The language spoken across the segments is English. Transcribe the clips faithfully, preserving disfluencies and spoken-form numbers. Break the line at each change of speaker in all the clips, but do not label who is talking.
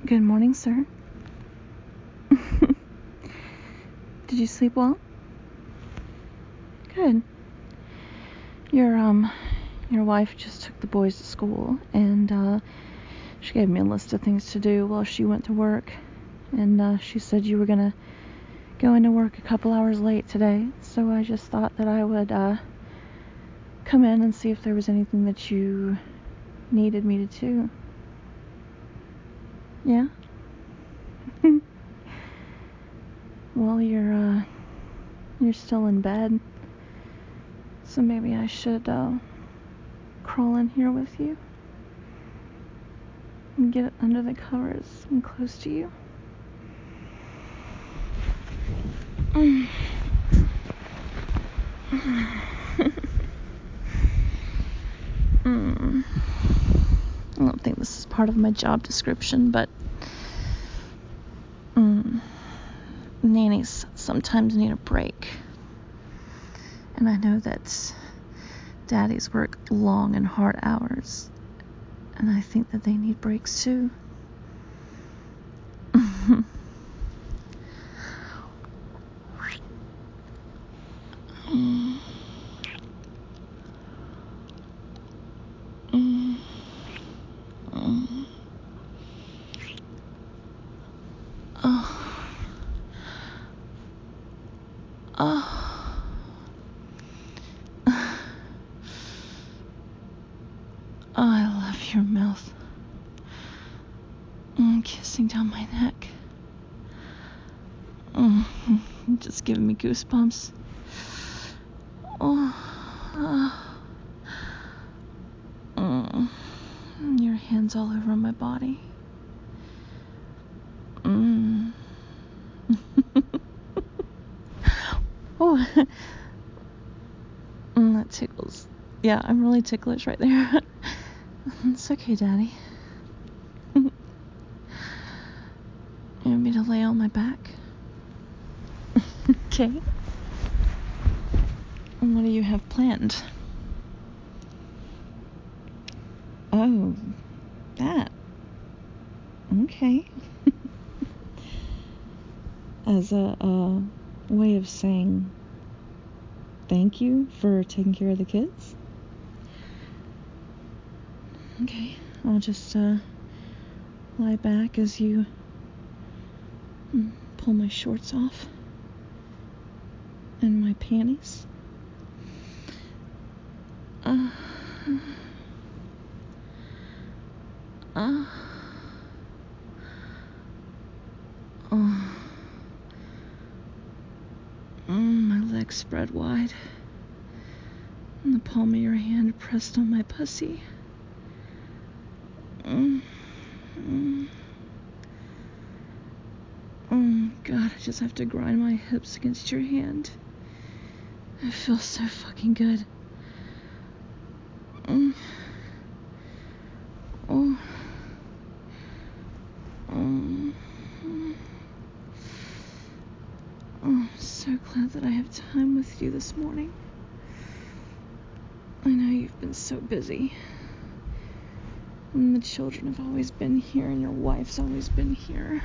Good morning, sir. Did you sleep well? Good. Your um your wife just took the boys to school, and uh she gave me a list of things to do while she went to work, and uh she said you were gonna go into work a couple hours late today, so I just thought that I would uh come in and see if there was anything that you needed me to do. Yeah? Well, you're uh you're still in bed, so maybe I should uh crawl in here with you and get under the covers and close to you. Mm. mm. I don't think this is part of my job description, but mm, nannies sometimes need a break. And I know that daddies work long and hard hours, and I think that they need breaks too. mm. Mm. Mm. Oh. Oh. Oh, I love your mouth. Mm, kissing down my neck. Mm, just giving me goosebumps. Oh. Oh. Mm. Your hands all over my body. Mm. Oh. Mm, that tickles. Yeah, I'm really ticklish right there. It's okay, Daddy. You want me to lay on my back? Okay. And what do you have planned? Oh, that. Okay. As a, a way of saying thank you for taking care of the kids? Okay, I'll just uh, lie back as you pull my shorts off and my panties. Uh, uh, oh. Mm, my legs spread wide, and the palm of your hand pressed on my pussy. Mm, mm. Oh God, I just have to grind my hips against your hand. It feels so fucking good. Mm. Oh. Oh. Oh, I'm so glad that I have time with you this morning. I know you've been so busy. And the children have always been here, and your wife's always been here.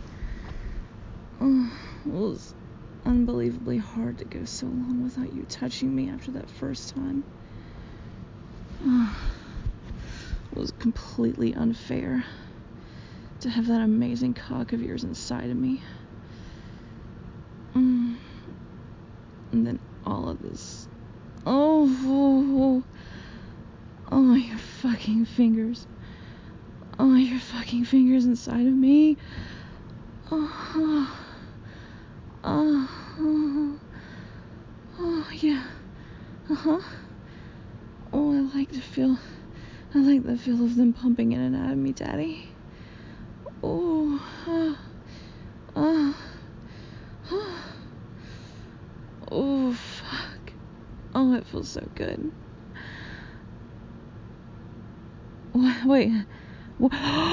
Oh, it was unbelievably hard to go so long without you touching me after that first time. Oh, it was completely unfair to have that amazing cock of yours inside of me. Mm. And then all of this. Oh, oh, oh, oh, your fucking fingers. Oh, your fucking fingers inside of me. Oh, oh, oh, oh, oh yeah. Uh-huh. Oh, I like to feel, I like the feel of them pumping in and out of me, Daddy. Oh, oh, oh, oh, oh, fuck. Oh, it feels so good. Wait, what?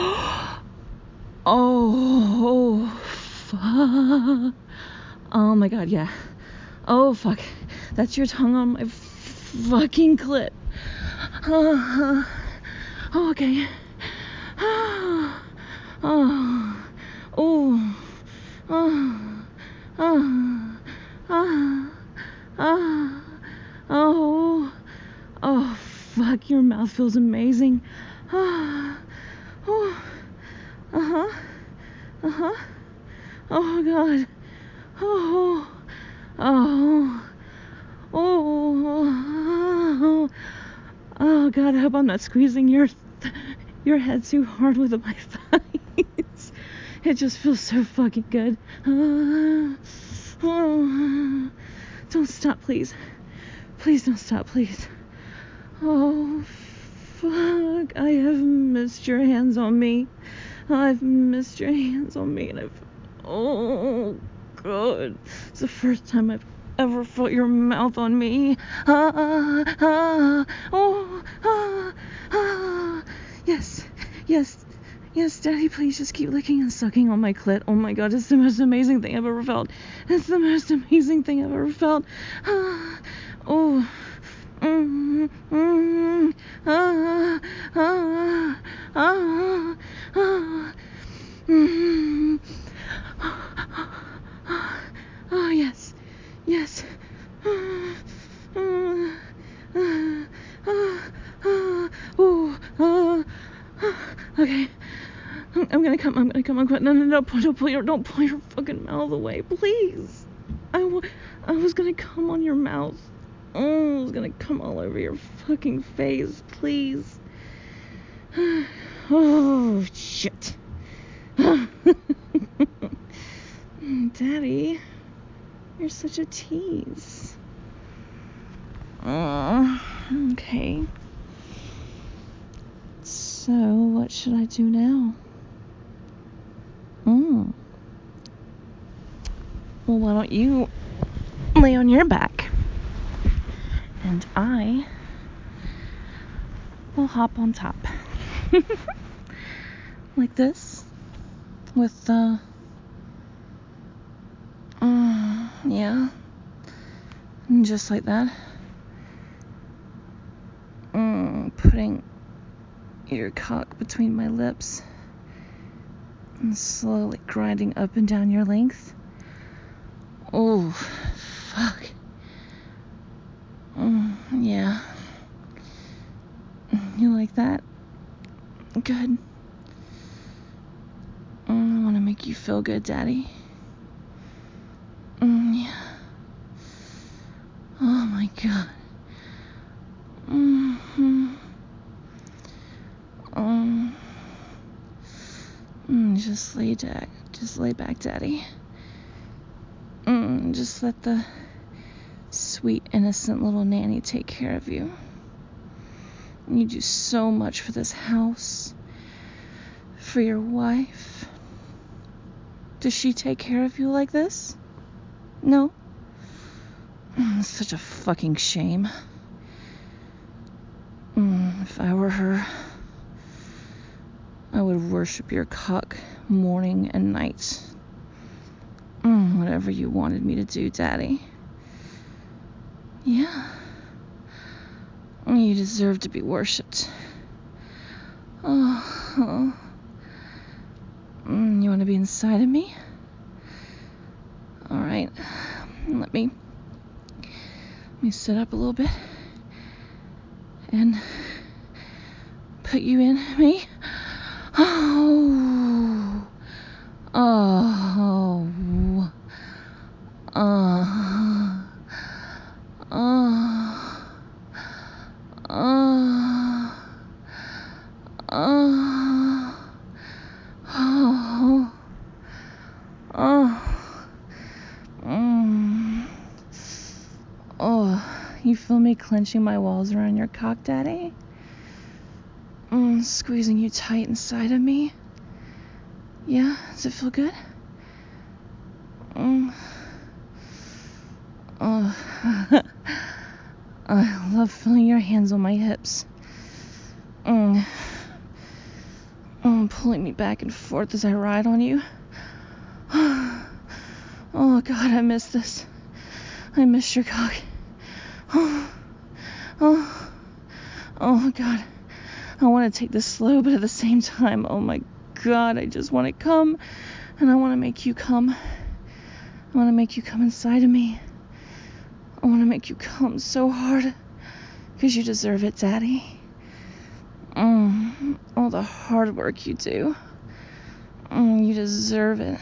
Oh, fuck. Oh my God, yeah. Oh, fuck. That's your tongue on my fucking clit. Oh, uh, oh okay. Oh, oh. feels amazing. Ah, oh, uh-huh, uh-huh. Oh, God. Oh, oh, oh, oh, God, I hope I'm not squeezing your, your head too hard with my thighs. It just feels so fucking good. Uh, oh, don't stop, please. Please don't stop, please. Oh, fuck. I have missed your hands on me. I've missed your hands on me, and I've... Oh, God. It's the first time I've ever felt your mouth on me. Ah, ah, oh, ah, ah. Yes, yes, yes, Daddy, please just keep licking and sucking on my clit. Oh, my God, it's the most amazing thing I've ever felt. It's the most amazing thing I've ever felt. Ah, oh, mm, mm, ah, ah, ah, ah, mm. Oh, yes, yes. Okay. I'm gonna come, I'm gonna come, I'm gonna, no, no, no, don't pull your, don't pull your fucking mouth away, please. I, w- I was gonna come on your mouth. Oh, I was gonna come all over your fucking face, please. Oh, shit. Daddy, you're such a tease. Uh, okay. So, what should I do now? Mm. Well, why don't you lay on your back? And I will hop on top. Like this. With, uh... Uh, yeah. And just like that. Mm, putting your cock between my lips. And slowly grinding up and down your length. Oh, fuck. Mm, yeah. You like that? Good. Mm, I want to make you feel good, Daddy. Mm, yeah. Oh my God. Mm-hmm. Um. Mm, just lay back. Just lay back, Daddy. Mm, just let the sweet, innocent little nanny take care of you. You do so much for this house. For your wife. Does she take care of you like this? No? Mm, it's such a fucking shame. Mm, if I were her, I would worship your cock morning and night. Mm, whatever you wanted me to do, Daddy. Yeah. You deserve to be worshipped. Oh. oh. Mm, you want to be inside of me? Alright. Let me... Let me sit up a little bit. And... put you in me. Oh. Oh. Oh. Oh. Oh. Oh. Oh. Oh. Mm. Oh. You feel me clenching my walls around your cock, Daddy? Mm, squeezing you tight inside of me. Yeah? Does it feel good? Mm. Oh. I love feeling your hands on my hips. Mm. Mm, pulling me back and forth as I ride on you. Oh, God, I miss this. I miss your cock. Oh. Oh. Oh, God. I want to take this slow, but at the same time, oh my God, I just want to come, and I want to make you come. I want to make you come inside of me. I want to make you come so hard, because you deserve it, Daddy. Mm, all the hard work you do. Mm, you deserve it.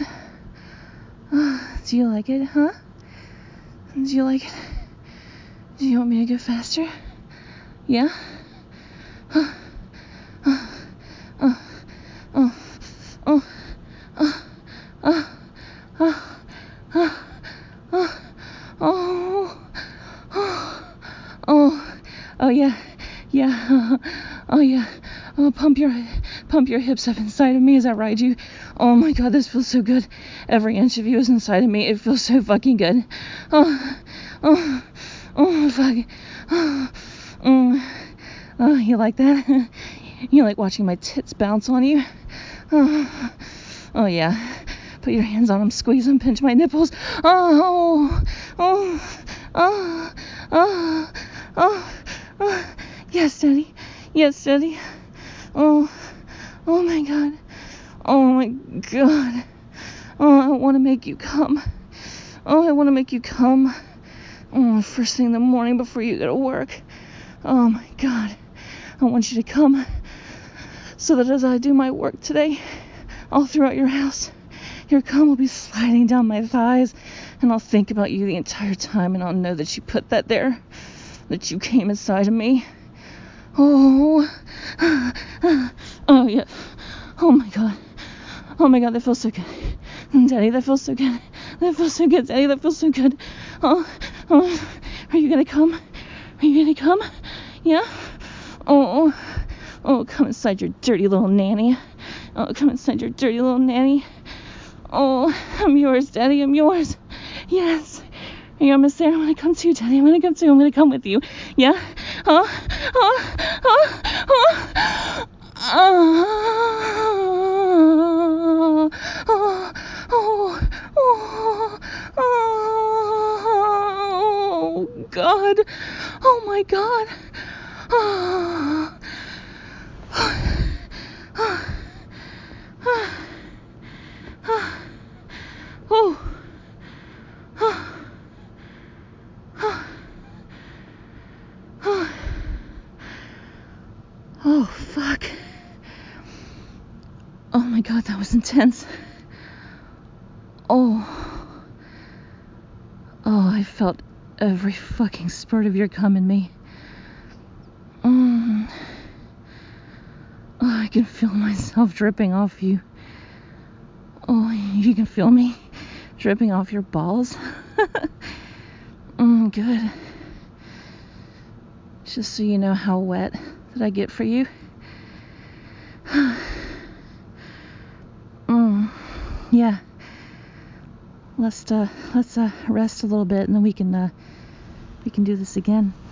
Do you like it, huh? Do you like it? Do you want me to go faster? Yeah? Huh? Uh, uh, uh, uh, uh, uh, uh, uh, uh, oh, oh, oh, oh yeah, yeah, oh yeah, oh pump your, pump your hips up inside of me as I ride you. Oh my God, this feels so good. Every inch of you is inside of me. It feels so fucking good. Oh, oh, oh fuck. Oh, mm. Oh, you like that? You like watching my tits bounce on you? Oh, oh yeah. Put your hands on them, squeeze them, pinch my nipples. Oh, oh, oh, oh, oh, oh. Yes, Daddy. Yes, Daddy. Oh, oh my God. Oh my God. Oh, I want to make you come. Oh, I want to make you come. Oh, first thing in the morning before you go to work. Oh my God. I want you to come so that as I do my work today, all throughout your house, your cum will be sliding down my thighs, and I'll think about you the entire time, and I'll know that you put that there, that you came inside of me. Oh, oh yeah. Oh my God. Oh my God, that feels so good. Daddy, that feels so good. That feels so good, Daddy, that feels so good. Oh, oh, are you gonna come? Are you gonna come? Yeah? Oh, oh, come inside your dirty little nanny. Oh, come inside your dirty little nanny. Oh, I'm yours, Daddy, I'm yours. Yes. Are you gonna say, I'm gonna come too, Daddy, I'm gonna come too, I'm gonna come with you. Yeah? Huh? Huh? Huh? Huh? Oh, oh, oh, oh, oh, God. Oh, my God. Oh, oh, oh, oh, oh, oh, oh, fuck. Oh, my God, that was intense. Oh, oh, I felt every fucking spurt of your cum in me. Mm. Oh, I can feel myself dripping off you. Oh, you can feel me dripping off your balls. mm, good. Just so you know how wet that I get for you. mm, yeah. Let's uh, let's uh, rest a little bit, and then we can uh, we can do this again.